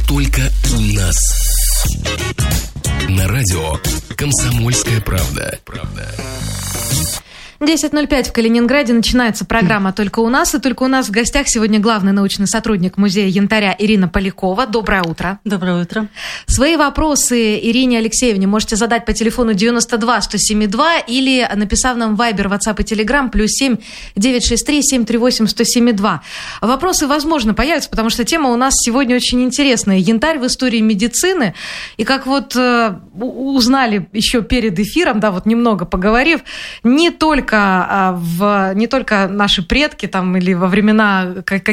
только у нас. На радио «Комсомольская правда». 10:05 в Калининграде. Начинается программа «Только у нас». И только у нас в гостях сегодня главный научный сотрудник Музея янтаря Ирина Полякова. Доброе утро. Доброе утро. Свои вопросы Ирине Алексеевне можете задать по телефону 92 107 или написав нам в Viber, WhatsApp и Telegram +7 963 738 107. Вопросы, возможно, появятся, потому что тема у нас сегодня очень интересная. Янтарь в истории медицины. И как вот узнали еще перед эфиром, да, вот немного поговорив, не только наши предки там, или во времена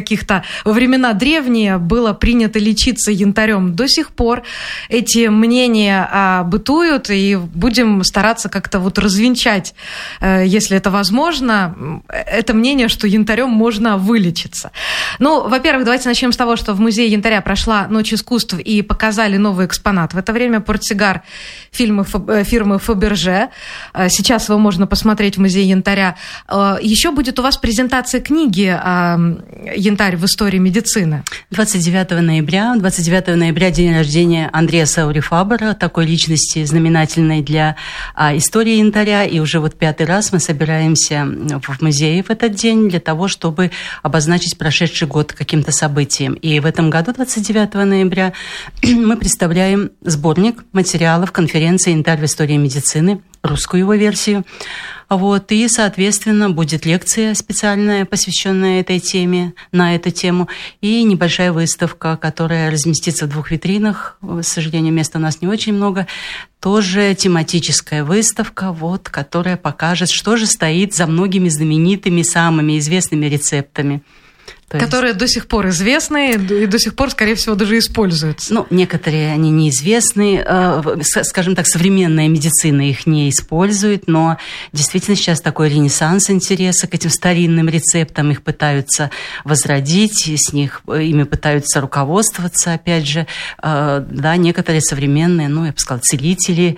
древние было принято лечиться янтарем. До сих пор эти мнения бытуют, и будем стараться как-то вот развенчать, если это возможно, это мнение, что янтарем можно вылечиться. Ну, во-первых, давайте начнем с того, что в Музее янтаря прошла Ночь искусств и показали новый экспонат. В это время портсигар фирмы Фаберже. Сейчас его можно посмотреть в Музее янтаря. Еще будет у вас презентация книги «Янтарь в истории медицины». 29 ноября день рождения Андреа Саури Фабера, такой личности знаменательной для истории янтаря. И уже вот 5-й раз мы собираемся в музее в этот день для того, чтобы обозначить прошедший год каким-то событием. И в этом году, 29 ноября, мы представляем сборник материалов конференции «Янтарь в истории медицины», русскую его версию. Вот, и, соответственно, будет лекция специальная, посвященная этой теме, на эту тему, и небольшая выставка, которая разместится в 2 витринах. К сожалению, места у нас не очень много. Тоже тематическая выставка, вот, которая покажет, что же стоит за многими знаменитыми, самыми известными рецептами. Которые до сих пор известны и до сих пор, скорее всего, даже используются. Ну, некоторые они неизвестны. Скажем так, современная медицина их не использует, но действительно сейчас такой ренессанс интереса к этим старинным рецептам. Их пытаются возродить, ими пытаются руководствоваться, опять же. Да, некоторые современные, я бы сказала, целители,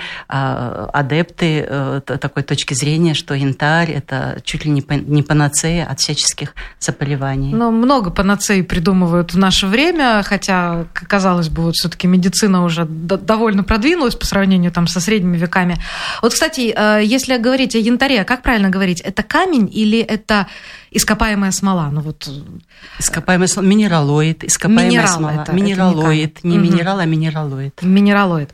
адепты такой точки зрения, что янтарь – это чуть ли не панацея от всяческих заболеваний. Много панацей придумывают в наше время, хотя, казалось бы, вот все-таки медицина уже довольно продвинулась по сравнению там со средними веками. Вот, кстати, если говорить о янтаре, как правильно говорить? Это камень или это ископаемая смола? Ископаемая смола, минералоид, ископаемая смола. Минералоид, не минерал, а минералоид. Минералоид.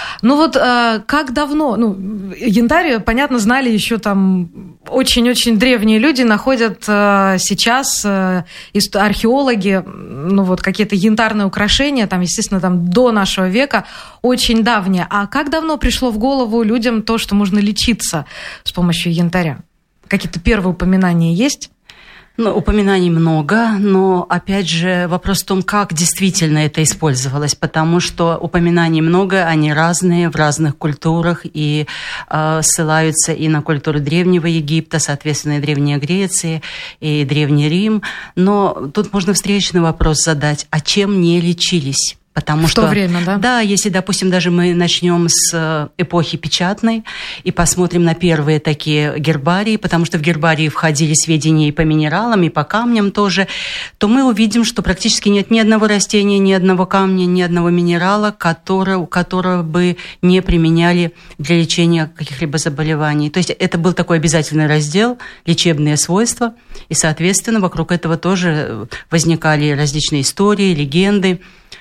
Как давно? Янтарь, понятно, знали еще там очень-очень древние люди, находят сейчас археологи, какие-то янтарные украшения, там, естественно, там до нашего века, очень давние. А как давно пришло в голову людям то, что можно лечиться с помощью янтаря? Какие-то первые упоминания есть? Упоминаний много, но, опять же, вопрос в том, как действительно это использовалось, потому что упоминаний много, они разные в разных культурах и ссылаются и на культуру Древнего Египта, соответственно, и Древней Греции, и Древний Рим. Но тут можно встречный вопрос задать, а чем не лечились? Потому что, в то время, да? Да, если, допустим, даже мы начнем с эпохи печатной и посмотрим на первые такие гербарии, потому что в гербарии входили сведения и по минералам, и по камням тоже, то мы увидим, что практически нет ни одного растения, ни одного камня, ни одного минерала, которого бы не применяли для лечения каких-либо заболеваний. То есть это был такой обязательный раздел «Лечебные свойства», и, соответственно, вокруг этого тоже возникали различные истории, легенды.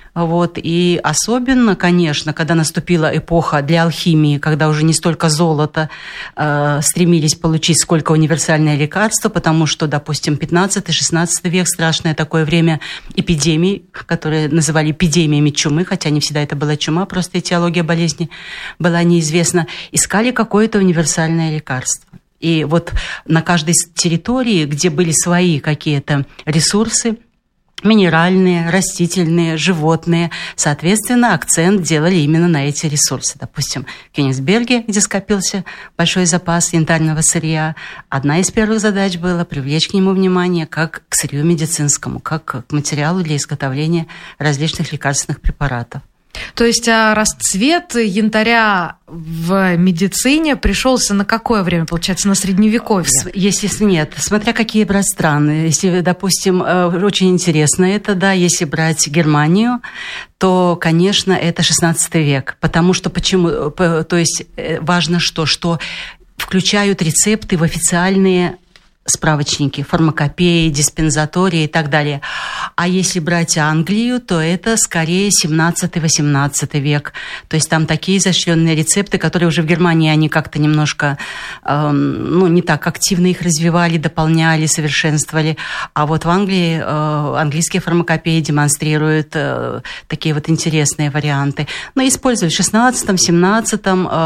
И особенно, конечно, когда наступила эпоха для алхимии, когда уже не столько золото стремились получить, сколько универсальное лекарство, потому что, допустим, 15-16 век, страшное такое время эпидемий, которые называли эпидемиями чумы, хотя не всегда это была чума, просто этиология болезни была неизвестна, искали какое-то универсальное лекарство. И вот на каждой территории, где были свои какие-то ресурсы, минеральные, растительные, животные. Соответственно, акцент делали именно на эти ресурсы. Допустим, в Кёнигсберге, где скопился большой запас янтарного сырья, одна из первых задач была привлечь к нему внимание как к сырью медицинскому, как к материалу для изготовления различных лекарственных препаратов. То есть расцвет янтаря в медицине пришелся на какое время, получается, на Средневековье? Если нет, смотря какие брать страны. Если, допустим, очень интересно это, да, если брать Германию, то, конечно, это 16 век. Потому что почему? То есть важно что включают рецепты в официальные справочники, фармакопеи, диспенсатории и так далее. А если брать Англию, то это скорее 17-18 век. То есть там такие изощренные рецепты, которые уже в Германии они как-то немножко, не так активно их развивали, дополняли, совершенствовали. А вот в Англии английские фармакопеи демонстрируют такие вот интересные варианты. Но использовали в 16, 17,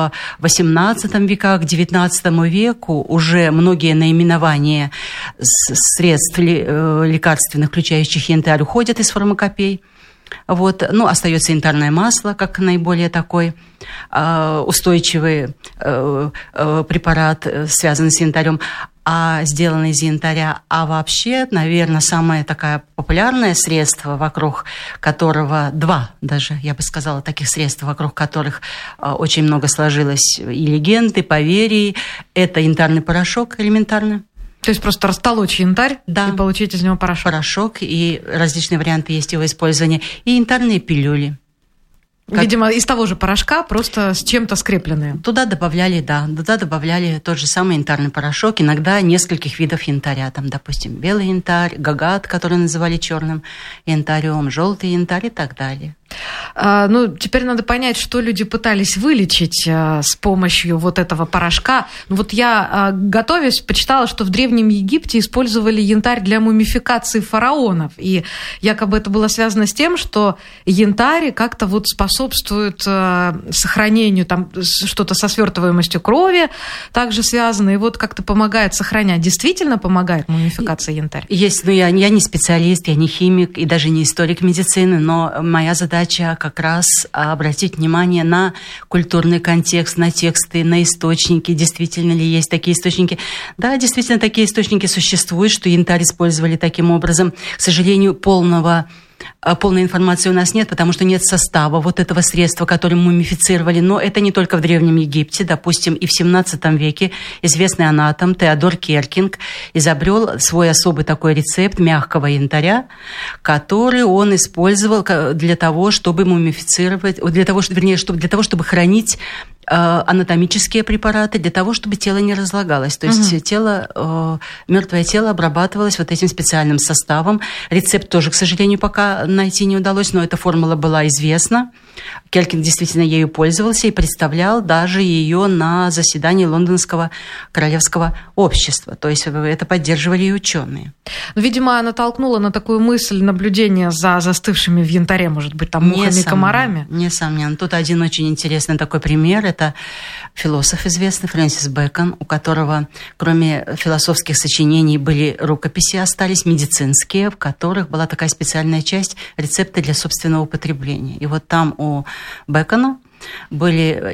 18 веках, к 19 веку уже многие наименования средств лекарственных, включающих янтарь, уходят из фармакопей. Вот. Остается янтарное масло, как наиболее такой устойчивый препарат, связанный с янтарем, сделанный из янтаря. А вообще, наверное, самое такое популярное средство, вокруг которого даже, я бы сказала, таких средств, вокруг которых очень много сложилось и легенд, и поверий, это янтарный порошок элементарно. То есть просто растолочь янтарь, да, и получить из него порошок. Порошок, и различные варианты есть его использования. И янтарные пилюли. Видимо, из того же порошка, просто с чем-то скрепленные. Туда добавляли тот же самый янтарный порошок, иногда нескольких видов янтаря. Там, допустим, белый янтарь, гагат, который называли черным янтарем, желтый янтарь и так далее. Теперь надо понять, что люди пытались вылечить с помощью вот этого порошка. Я, готовясь, почитала, что в Древнем Египте использовали янтарь для мумификации фараонов. И якобы это было связано с тем, что янтарь как-то способствует сохранению, там что-то со свертываемостью крови также связано, и как-то помогает сохранять. Действительно помогает мумификация янтарь? Есть, я не специалист, я не химик и даже не историк медицины, но моя задача как раз обратить внимание на культурный контекст, на тексты, на источники. Действительно ли есть такие источники? Да, действительно, такие источники существуют, что янтарь использовали таким образом. К сожалению, полной информации у нас нет, потому что нет состава вот этого средства, которым мумифицировали. Но это не только в Древнем Египте. Допустим, и в 17 веке известный анатом Теодор Керкинг изобрел свой особый такой рецепт мягкого янтаря, который он использовал для того, чтобы мумифицировать, для того, чтобы хранить анатомические препараты, для того, чтобы тело не разлагалось. То есть мертвое тело обрабатывалось вот этим специальным составом. Рецепт тоже, к сожалению, пока найти не удалось, но эта формула была известна. Керкинг действительно ею пользовался и представлял даже ее на заседании Лондонского королевского общества. То есть это поддерживали и ученые. Видимо, она толкнула на такую мысль наблюдения за застывшими в янтаре, может быть, там мухами, комарами. Несомненно. Тут один очень интересный такой пример. Это философ известный Фрэнсис Бэкон, у которого, кроме философских сочинений, были рукописи, остались медицинские, в которых была такая специальная часть рецепты для собственного употребления. И вот там у Бэкона были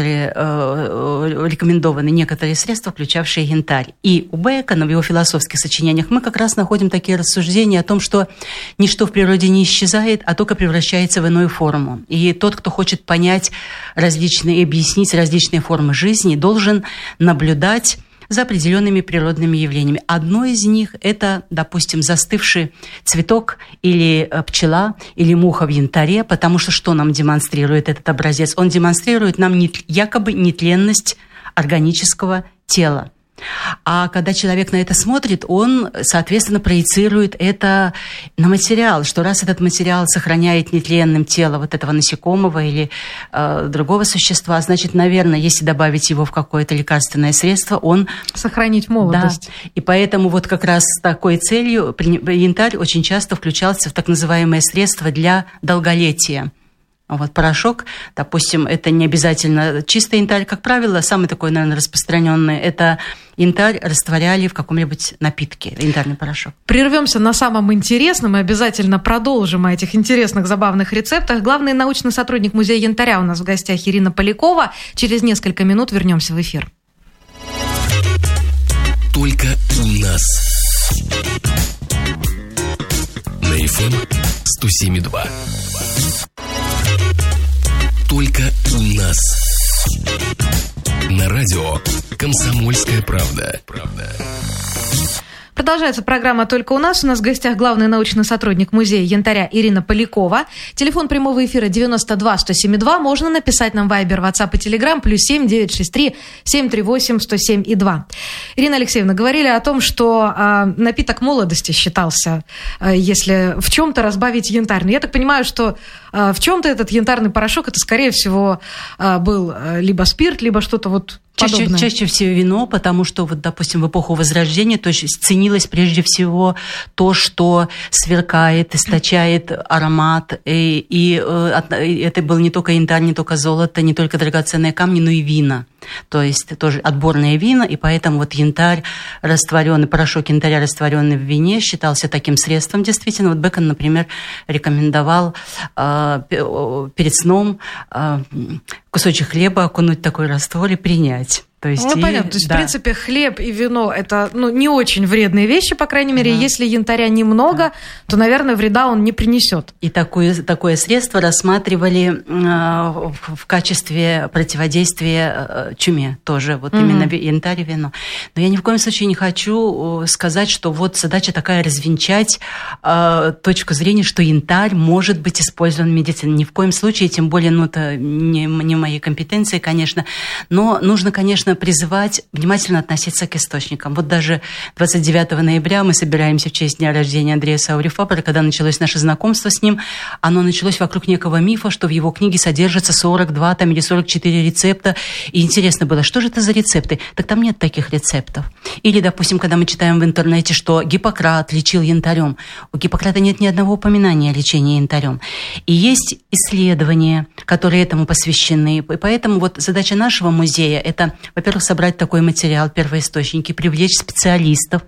рекомендованы некоторые средства, включавшие янтарь. И у Бэкона в его философских сочинениях мы как раз находим такие рассуждения о том, что ничто в природе не исчезает, а только превращается в иную форму. И тот, кто хочет понять и объяснить различные формы жизни, должен наблюдать за определенными природными явлениями. Одно из них – это, допустим, застывший цветок или пчела, или муха в янтаре, потому что нам демонстрирует этот образец? Он демонстрирует нам якобы нетленность органического тела. А когда человек на это смотрит, он, соответственно, проецирует это на материал, что раз этот материал сохраняет нетленным тело вот этого насекомого или другого существа, значит, наверное, если добавить его в какое-то лекарственное средство, он... Сохранить молодость. Да. И поэтому вот как раз с такой целью янтарь очень часто включался в так называемые средства для долголетия. Вот порошок, допустим, это не обязательно чистый янтарь, как правило, самый такой, наверное, распространенный, это янтарь растворяли в каком-нибудь напитке, янтарный порошок. Прервемся на самом интересном и обязательно продолжим о этих интересных, забавных рецептах. Главный научный сотрудник Музея янтаря у нас в гостях Ирина Полякова. Через несколько минут вернемся в эфир. Только у нас. На FM 107.2. только у нас. На радио «Комсомольская правда». Продолжается программа «Только у нас». У нас в гостях главный научный сотрудник музея янтаря Ирина Полякова. Телефон прямого эфира 92-107-2. Можно написать нам в Viber, WhatsApp и Telegram +7 963 738 107 и 2. Ирина Алексеевна, говорили о том, что напиток молодости считался, если в чем-то разбавить янтарь. Но я так понимаю, что в чем-то этот янтарный порошок, это, скорее всего, был либо спирт, либо что-то вот подобное. Чаще всего вино, потому что, вот, допустим, в эпоху Возрождения то есть ценилось прежде всего то, что сверкает, источает аромат. И это был не только янтарь, не только золото, не только драгоценные камни, но и вина. То есть тоже отборные вина, и поэтому вот янтарь растворенный, порошок янтаря, растворенный в вине, считался таким средством, действительно. Вот Бэкон, например, рекомендовал перед сном кусочек хлеба окунуть в такой раствор и принять. То есть, понятно. То есть, в принципе, хлеб и вино – это не очень вредные вещи, по крайней мере. Если янтаря немного, то, наверное, вреда он не принесет. И такое средство рассматривали в качестве противодействия чуме тоже. Вот именно янтарь и вино. Но я ни в коем случае не хочу сказать, что вот задача такая – развенчать точку зрения, что янтарь может быть использован в медицине. Ни в коем случае, тем более, это не в моей компетенции, конечно. Но нужно, конечно, призывать внимательно относиться к источникам. Вот даже 29 ноября мы собираемся в честь дня рождения Андрея Саури-Фабера, когда началось наше знакомство с ним, оно началось вокруг некого мифа, что в его книге содержится 42 или 44 рецепта. И интересно было, что же это за рецепты? Так там нет таких рецептов. Или, допустим, когда мы читаем в интернете, что Гиппократ лечил янтарем. У Гиппократа нет ни одного упоминания о лечении янтарем. И есть исследования, которые этому посвящены. И поэтому вот задача нашего музея – это, во-первых, собрать такой материал, первоисточники, привлечь специалистов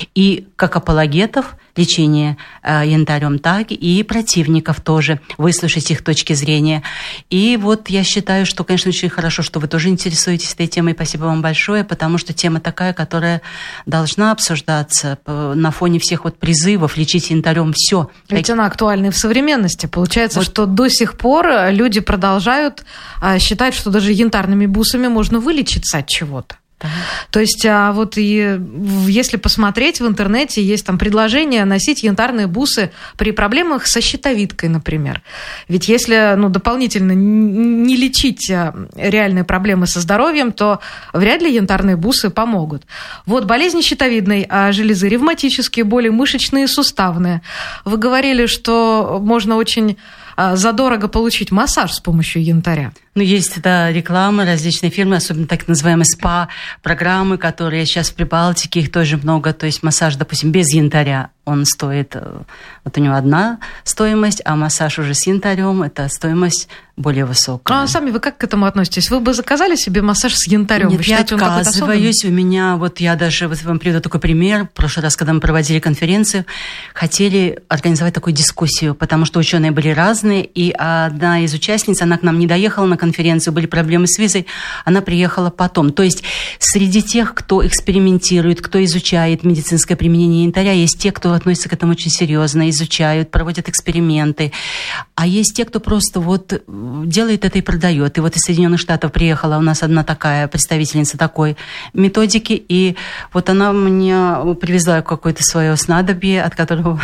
и как апологетов лечения янтарем, так и противников тоже, выслушать их точки зрения. И вот я считаю, что, конечно, очень хорошо, что вы тоже интересуетесь этой темой. Спасибо вам большое, потому что тема такая, которая должна обсуждаться на фоне всех вот призывов лечить янтарем все. Ведь она актуальна и в современности. Получается, что до сих пор люди продолжают считать, что даже янтарными бусами можно вылечиться от чего-то. То есть, вот и если посмотреть в интернете, есть там предложение носить янтарные бусы при проблемах со щитовидкой, например. Ведь если дополнительно не лечить реальные проблемы со здоровьем, то вряд ли янтарные бусы помогут. Вот болезни щитовидной железы, ревматические боли, мышечные, суставные. Вы говорили, что можно очень задорого получить массаж с помощью янтаря. Есть реклама, различные фирмы, особенно так называемые СПА-программы, которые сейчас в Прибалтике, их тоже много. То есть массаж, допустим, без янтаря, он стоит, вот у него одна стоимость, а массаж уже с янтарем, это стоимость более высокая. А сами вы как к этому относитесь? Вы бы заказали себе массаж с янтарем? Нет, вы считаете, я отказываюсь. У меня, я даже вам приведу такой пример. В прошлый раз, когда мы проводили конференцию, хотели организовать такую дискуссию, потому что ученые были разные, и одна из участниц, она к нам не доехала на конференцию, были проблемы с визой, она приехала потом. То есть среди тех, кто экспериментирует, кто изучает медицинское применение янтаря, есть те, кто относятся к этому очень серьезно, изучают, проводят эксперименты, а есть те, кто просто делает это и продает. И из Соединенных Штатов приехала у нас одна такая представительница такой методики, и она мне привезла какое-то свое снадобье, от которого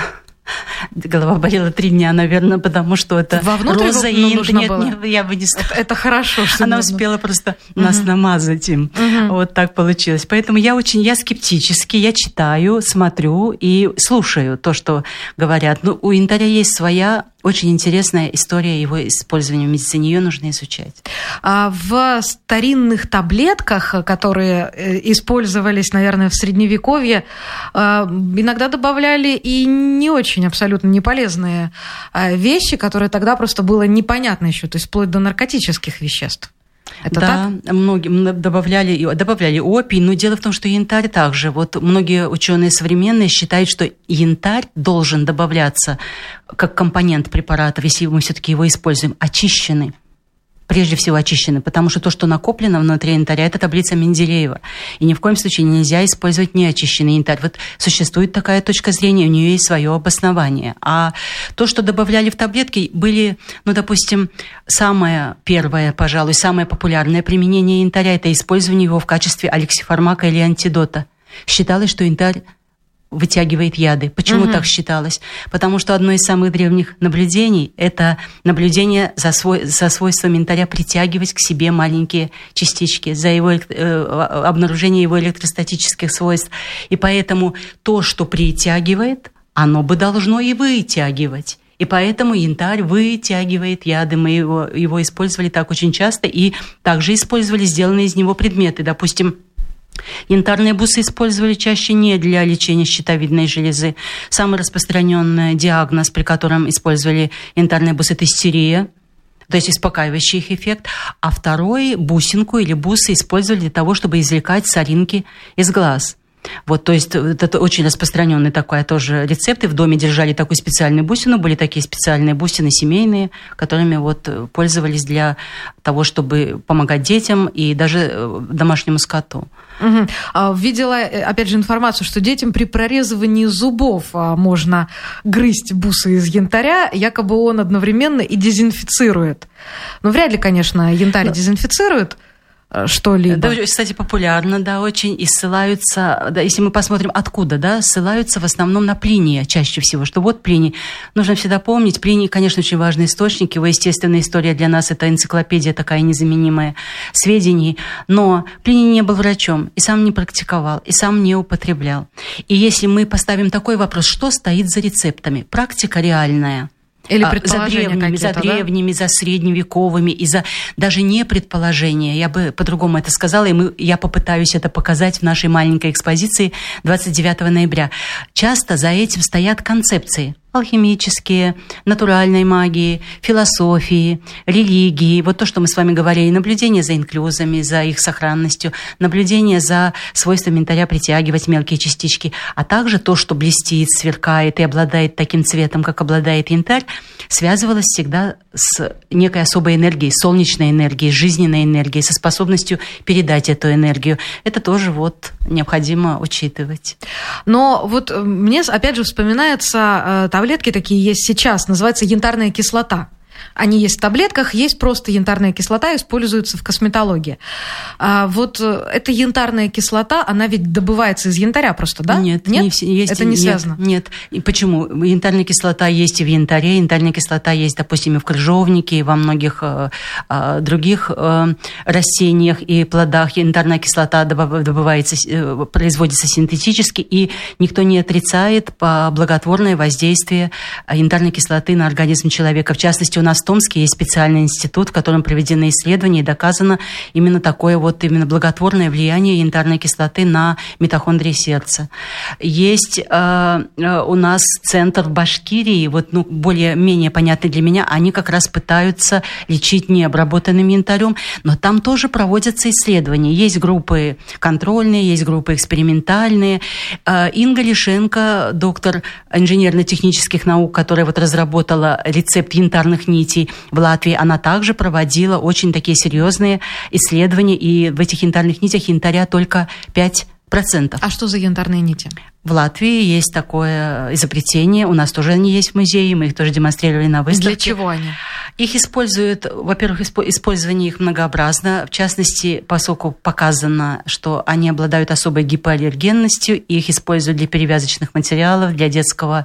голова болела 3 дня, наверное, потому что это роза и нет, я бы не стала. Это хорошо, что она успела просто нас намазать им. Вот так получилось. Поэтому я скептически, я читаю, смотрю и слушаю то, что говорят. У янтаря есть своя очень интересная история его использования в медицине, ее нужно изучать. В старинных таблетках, которые использовались, наверное, в Средневековье, иногда добавляли и не очень абсолютно неполезные вещи, которые тогда просто было непонятно еще, то есть вплоть до наркотических веществ. Это так? Многим добавляли опий, но дело в том, что янтарь также. Многие ученые современные считают, что янтарь должен добавляться как компонент препаратов, если мы все-таки его используем, очищенный. прежде всего очищены, потому что то, что накоплено внутри янтаря, это таблица Менделеева. И ни в коем случае нельзя использовать неочищенный янтарь. Вот существует такая точка зрения, у нее есть свое обоснование. А то, что добавляли в таблетки, были, допустим, самое первое, пожалуй, самое популярное применение янтаря – это использование его в качестве алексифармака или антидота. Считалось, что янтарь вытягивает яды. Почему так считалось? Потому что одно из самых древних наблюдений – это наблюдение за свойством янтаря притягивать к себе маленькие частички, за его обнаружение его электростатических свойств. И поэтому то, что притягивает, оно бы должно и вытягивать. И поэтому янтарь вытягивает яды. Мы его использовали так очень часто, и также использовали сделанные из него предметы. Допустим, янтарные бусы использовали чаще не для лечения щитовидной железы. Самый распространенный диагноз, при котором использовали янтарные бусы, это истерия, то есть успокаивающий их эффект. А второй, бусинку или бусы, использовали для того, чтобы извлекать соринки из глаз. Вот, то есть это очень распространенный такой тоже рецепт. И в доме держали такую специальную бусину. Были такие специальные бусины семейные, которыми пользовались для того, чтобы помогать детям и даже домашнему скоту. Угу. Видела, опять же, информацию, что детям при прорезывании зубов можно грызть бусы из янтаря, якобы он одновременно и дезинфицирует. Но вряд ли, конечно, янтарь дезинфицирует что-либо. Да, кстати, популярно, да, очень, и ссылаются, да, если мы посмотрим, откуда, да, ссылаются в основном на Плиния чаще всего, что вот Плиний, нужно всегда помнить, Плиний, конечно, очень важный источник, его естественная история для нас, это энциклопедия такая незаменимая сведений, но Плиний не был врачом, и сам не практиковал, и сам не употреблял. И если мы поставим такой вопрос, что стоит за рецептами? Практика реальная. Или предположения за древними, за средневековыми, и за даже не предположения. Я бы по-другому это сказала, и я попытаюсь это показать в нашей маленькой экспозиции 29 ноября. Часто за этим стоят концепции. Алхимические, натуральной магии, философии, религии. Вот то, что мы с вами говорили, наблюдение за инклюзами, за их сохранностью, наблюдение за свойством янтаря притягивать мелкие частички, а также то, что блестит, сверкает и обладает таким цветом, как обладает янтарь, связывалось всегда с некой особой энергией, солнечной энергией, жизненной энергией, со способностью передать эту энергию. Это тоже необходимо учитывать. Но мне опять же вспоминается таблетки такие есть сейчас, называется янтарная кислота. Они есть в таблетках, есть просто янтарная кислота, используется в косметологии. Эта янтарная кислота, она ведь добывается из янтаря просто, да? Нет? Это не связано? Нет. И почему? Янтарная кислота есть и в янтаре, янтарная кислота есть, допустим, и в крыжовнике, и во многих других растениях и плодах. Янтарная кислота производится синтетически, и никто не отрицает благотворное воздействие янтарной кислоты на организм человека. В частности, у нас в Томске есть специальный институт, в котором проведены исследования и доказано именно такое именно благотворное влияние янтарной кислоты на митохондрии сердца. Есть у нас центр в Башкирии, более-менее понятный для меня, они как раз пытаются лечить необработанным янтарем, но там тоже проводятся исследования. Есть группы контрольные, есть группы экспериментальные. Инга Лишенко, доктор инженерно-технических наук, которая разработала рецепт янтарных нитей в Латвии, она также проводила очень такие серьезные исследования, и в этих янтарных нитях янтаря только 5%. А что за янтарные нити? В Латвии есть такое изобретение, у нас тоже они есть в музее, мы их тоже демонстрировали на выставке. Для чего они? Их используют, во-первых, использование их многообразно, в частности, поскольку показано, что они обладают особой гипоаллергенностью, и их используют для перевязочных материалов, для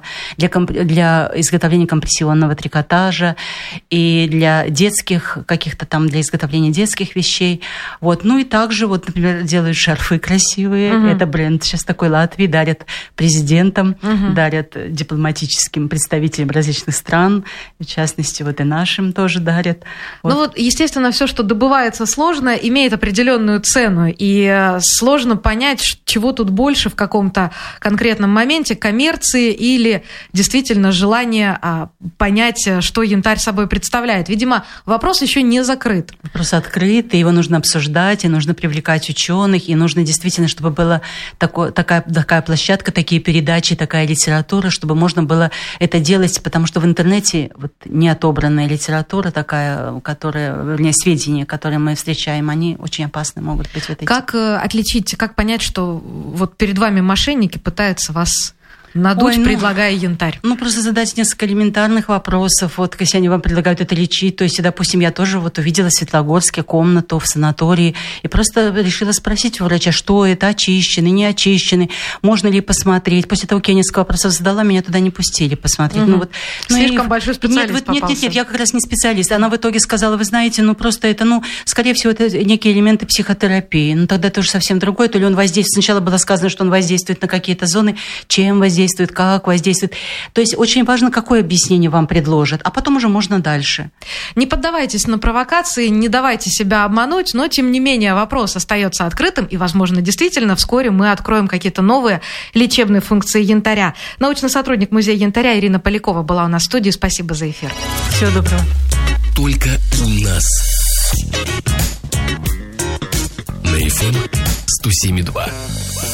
изготовления компрессионного трикотажа и для детских, для изготовления детских вещей. И также, например, делают шарфы красивые, это бренд сейчас такой Латвии, дарят президентам, дарят дипломатическим представителям различных стран, в частности, и нашим тоже дарят. Естественно, все, что добывается сложно, имеет определенную цену, и сложно понять, чего тут больше в каком-то конкретном моменте, коммерции или действительно желание понять, что янтарь собой представляет. Видимо, вопрос еще не закрыт. Вопрос открыт, и его нужно обсуждать, и нужно привлекать ученых, и нужно действительно, чтобы была такая площадка, такие передачи, такая литература, чтобы можно было это делать, потому что в интернете не отобранная литература, литература такая, вернее, сведения, которые мы встречаем, они очень опасны могут быть в этой Как отличить, как понять, что вот перед вами мошенники пытаются вас надуть, предлагая янтарь? Просто задать несколько элементарных вопросов. Вот, если они вам предлагают это лечить, то есть, допустим, я тоже вот увидела в Светлогорске комнату в санатории и просто решила спросить у врача, что это, очищенный, не очищенный, можно ли посмотреть. После того, как я несколько вопросов задала, меня туда не пустили посмотреть. Слишком большой специалист попался. Нет, я как раз не специалист. Она в итоге сказала, вы знаете, просто это, скорее всего, это некие элементы психотерапии. Тогда это уже совсем другое. То ли он воздействует. Сначала было сказано, что он воздействует на какие-то зоны, чем воздействует, как воздействует. То есть очень важно, какое объяснение вам предложат, а потом уже можно дальше. Не поддавайтесь на провокации, не давайте себя обмануть, но, тем не менее, вопрос остается открытым, и, возможно, действительно, вскоре мы откроем какие-то новые лечебные функции янтаря. Научный сотрудник Музея янтаря Ирина Полякова была у нас в студии. Спасибо за эфир. Всего доброго. Только у нас. На FM 107.2.